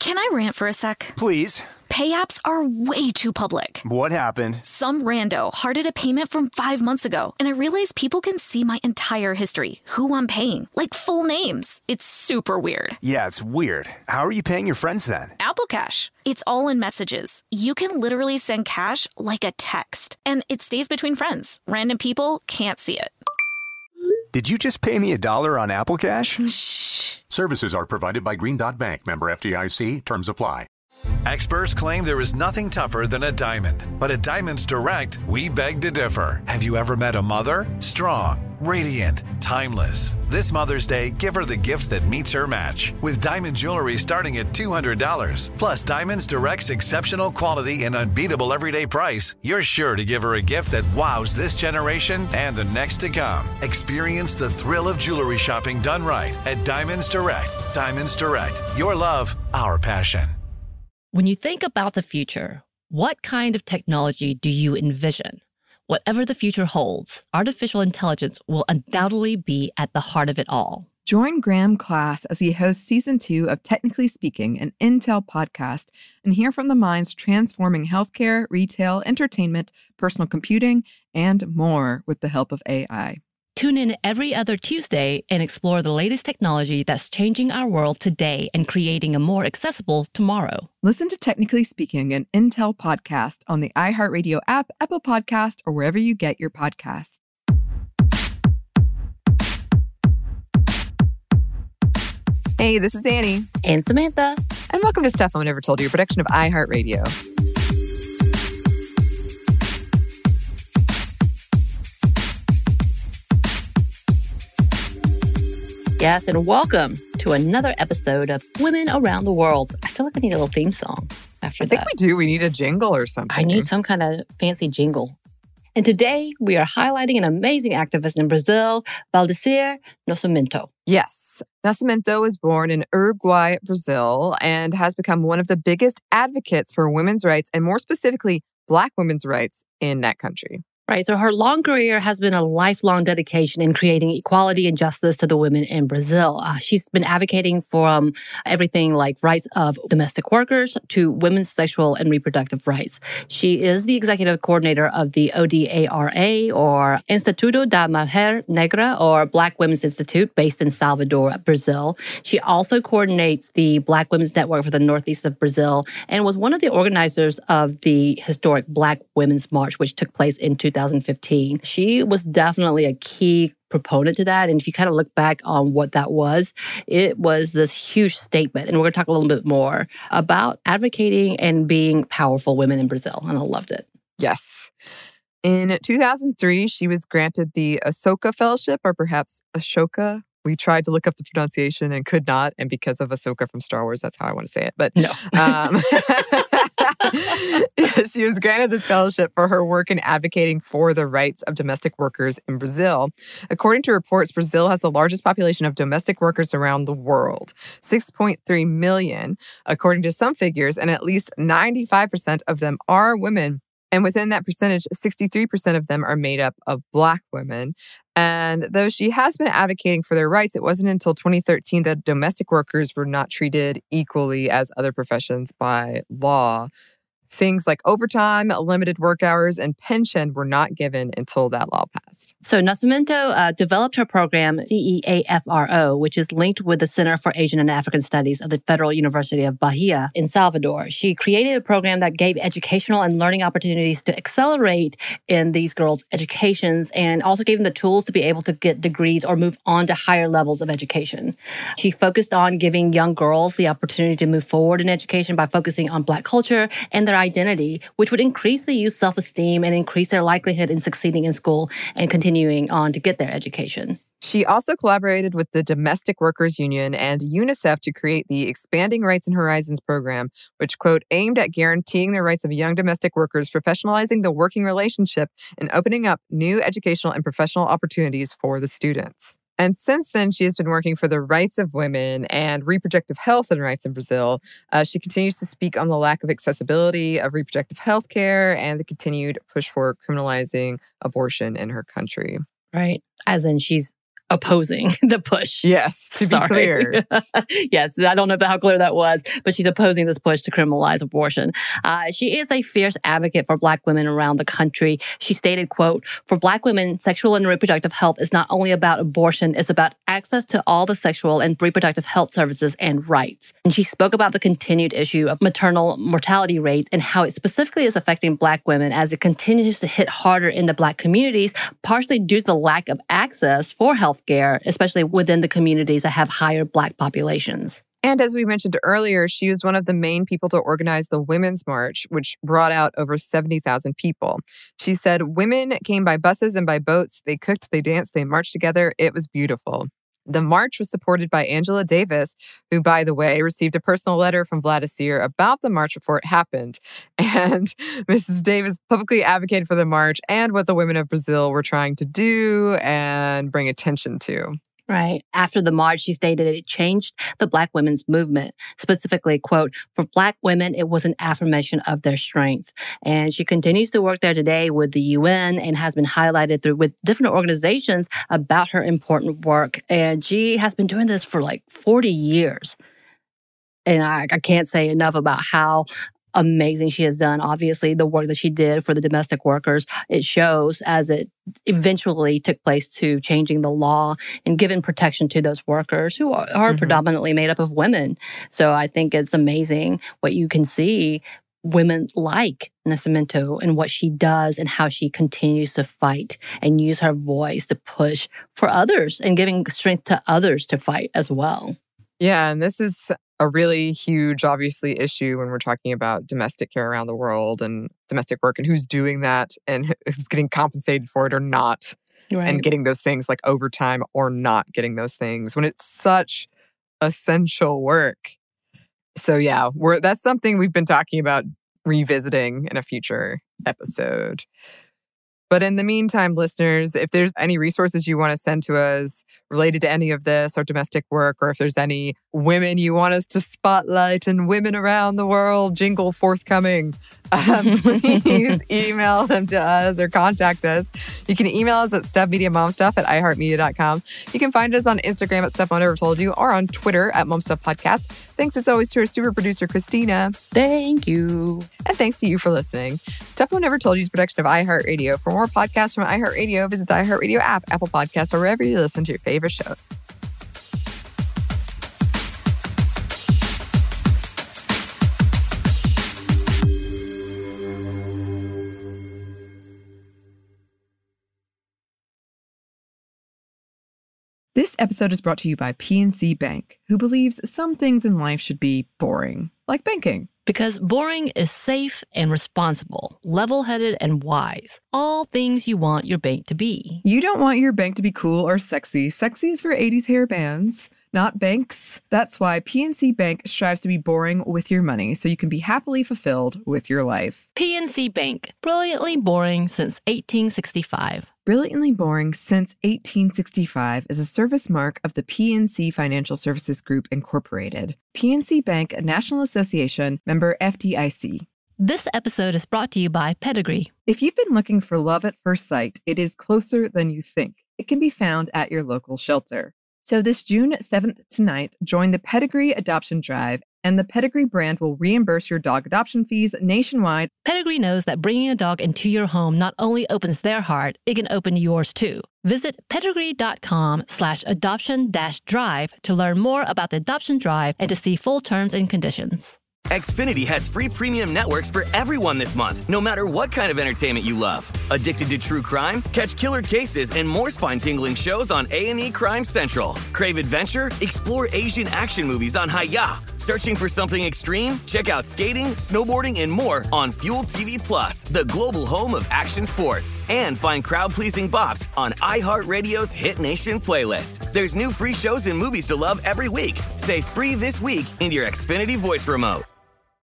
Can I rant for a sec? Please. Pay apps are way too public. What happened? Some rando hearted a payment from 5 months ago, and I realized people can see my entire history, who I'm paying, like full names. It's super weird. Yeah, it's weird. How are you paying your friends then? Apple Cash. It's all in messages. You can literally send cash like a text, and it stays between friends. Random people can't see it. Did you just pay me $1 on Apple Cash? Shh. Services are provided by Green Dot Bank, member FDIC. Terms apply. Experts claim there is nothing tougher than a diamond. But at Diamonds Direct, we beg to differ. Have you ever met a mother? Strong, radiant, timeless. This Mother's Day, give her the gift that meets her match. With diamond jewelry starting at $200. Plus Diamonds Direct's exceptional quality and unbeatable everyday price, you're sure to give her a gift that wows this generation and the next to come. Experience the thrill of jewelry shopping done right at Diamonds Direct. Diamonds Direct. Your love, our passion. When you think about the future, what kind of technology do you envision? Whatever the future holds, artificial intelligence will undoubtedly be at the heart of it all. Join Graham Class as he hosts Season 2 of Technically Speaking, an Intel podcast, and hear from the minds transforming healthcare, retail, entertainment, personal computing, and more with the help of AI. Tune in every other Tuesday and explore the latest technology that's changing our world today and creating a more accessible tomorrow. Listen to Technically Speaking, an Intel podcast on the iHeartRadio app, Apple Podcast, or wherever you get your podcasts. Hey, this is Annie. And Samantha. And welcome to Stuff I Never Told You, a production of iHeartRadio. Yes, and welcome to another episode of Women Around the World. I feel like I need a little theme song after that. I think we do. We need a jingle or something. I need some kind of fancy jingle. And today we are highlighting an amazing activist in Brazil, Valdecir Nascimento. Yes. Nascimento was born in Uruguay, Brazil, and has become one of the biggest advocates for women's rights, and more specifically, Black women's rights in that country. Right. So her long career has been a lifelong dedication in creating equality and justice to the women in Brazil. She's been advocating for everything like rights of domestic workers to women's sexual and reproductive rights. She is the executive coordinator of the ODARA, or Instituto da Mulher Negra, or Black Women's Institute, based in Salvador, Brazil. She also coordinates the Black Women's Network for the Northeast of Brazil and was one of the organizers of the historic Black Women's March, which took place in 2015. She was definitely a key proponent to that. And if you kind of look back on what that was, it was this huge statement. And we're going to talk a little bit more about advocating and being powerful women in Brazil. And I loved it. Yes. In 2003, she was granted the Ashoka Fellowship, or perhaps Ashoka. We tried to look up the pronunciation and could not. And because of Ahsoka from Star Wars, that's how I want to say it. But no. She was granted this fellowship for her work in advocating for the rights of domestic workers in Brazil. According to reports, Brazil has the largest population of domestic workers around the world, 6.3 million, according to some figures, and at least 95% of them are women. And within that percentage, 63% of them are made up of Black women. And though she has been advocating for their rights, it wasn't until 2013 that domestic workers were not treated equally as other professions by law. Things like overtime, limited work hours, and pension were not given until that law passed. So Nascimento developed her program, CEAFRO, which is linked with the Center for Asian and African Studies of the Federal University of Bahia in Salvador. She created a program that gave educational and learning opportunities to accelerate in these girls' educations, and also gave them the tools to be able to get degrees or move on to higher levels of education. She focused on giving young girls the opportunity to move forward in education by focusing on Black culture and their identity, which would increase the youth's self-esteem and increase their likelihood in succeeding in school and continuing on to get their education. She also collaborated with the Domestic Workers Union and UNICEF to create the Expanding Rights and Horizons program, which, quote, aimed at guaranteeing the rights of young domestic workers, professionalizing the working relationship, and opening up new educational and professional opportunities for the students. And since then, she has been working for the rights of women and reproductive health and rights in Brazil. She continues to speak on the lack of accessibility of reproductive health care and the continued push for criminalizing abortion in her country. Right. As in she's opposing the push. Yes, to be clear. Yes, I don't know how clear that was, but she's opposing this push to criminalize abortion. She is a fierce advocate for Black women around the country. She stated, quote, "For Black women, sexual and reproductive health is not only about abortion, it's about access to all the sexual and reproductive health services and rights." And she spoke about the continued issue of maternal mortality rates and how it specifically is affecting Black women as it continues to hit harder in the Black communities, partially due to the lack of access for healthcare, especially within the communities that have higher Black populations. And as we mentioned earlier, she was one of the main people to organize the Women's March, which brought out over 70,000 people. She said, "Women came by buses and by boats. They cooked, they danced, they marched together. It was beautiful." The march was supported by Angela Davis, who, by the way, received a personal letter from Vladimir about the march before it happened. And Mrs. Davis publicly advocated for the march and what the women of Brazil were trying to do and bring attention to. Right. After the march, she stated it changed the Black women's movement. Specifically, quote, "For Black women, it was an affirmation of their strength." And she continues to work there today with the UN and has been highlighted with different organizations about her important work. And she has been doing this for like 40 years. And I can't say enough about how amazing she has done. Obviously, the work that she did for the domestic workers, it shows as it eventually took place to changing the law and giving protection to those workers who are predominantly made up of women. So I think it's amazing what you can see women like Nascimento and what she does and how she continues to fight and use her voice to push for others and giving strength to others to fight as well. Yeah, and this is a really huge, obviously, issue when we're talking about domestic care around the world and domestic work and who's doing that and who's getting compensated for it or not. Right. And getting those things like overtime or not getting those things when it's such essential work. So yeah, that's something we've been talking about revisiting in a future episode. But in the meantime, listeners, if there's any resources you want to send to us related to any of this or domestic work, or if there's any women you want us to spotlight and women around the world jingle forthcoming, please email them to us or contact us. You can email us at stuffmediamomstuff@iheartmedia.com. You can find us on Instagram at Stuff Mom Never Told You or on Twitter at MomStuffPodcast. Thanks as always to our super producer, Christina. Thank you. And thanks to you for listening. Stuff Mom Never Told You is a production of iHeartRadio. For more podcasts from iHeartRadio, visit the iHeartRadio app, Apple Podcasts, or wherever you listen to your favorite shows. This episode is brought to you by PNC Bank, who believes some things in life should be boring, like banking. Because boring is safe and responsible, level-headed and wise. All things you want your bank to be. You don't want your bank to be cool or sexy. Sexy is for 80s hair bands, not banks. That's why PNC Bank strives to be boring with your money so you can be happily fulfilled with your life. PNC Bank, brilliantly boring since 1865. Brilliantly Boring Since 1865 is a service mark of the PNC Financial Services Group, Incorporated. PNC Bank, a National Association, member FDIC. This episode is brought to you by Pedigree. If you've been looking for love at first sight, it is closer than you think. It can be found at your local shelter. So this June 7th to 9th, join the Pedigree Adoption Drive, and the Pedigree brand will reimburse your dog adoption fees nationwide. Pedigree knows that bringing a dog into your home not only opens their heart, it can open yours too. Visit pedigree.com/adoption-drive to learn more about the adoption drive and to see full terms and conditions. Xfinity has free premium networks for everyone this month, no matter what kind of entertainment you love. Addicted to true crime? Catch killer cases and more spine-tingling shows on A&E Crime Central. Crave adventure? Explore Asian action movies on Hi-Ya. Searching for something extreme? Check out skating, snowboarding, and more on Fuel TV Plus, the global home of action sports. And find crowd-pleasing bops on iHeartRadio's Hit Nation playlist. There's new free shows and movies to love every week. Say free this week in your Xfinity voice remote.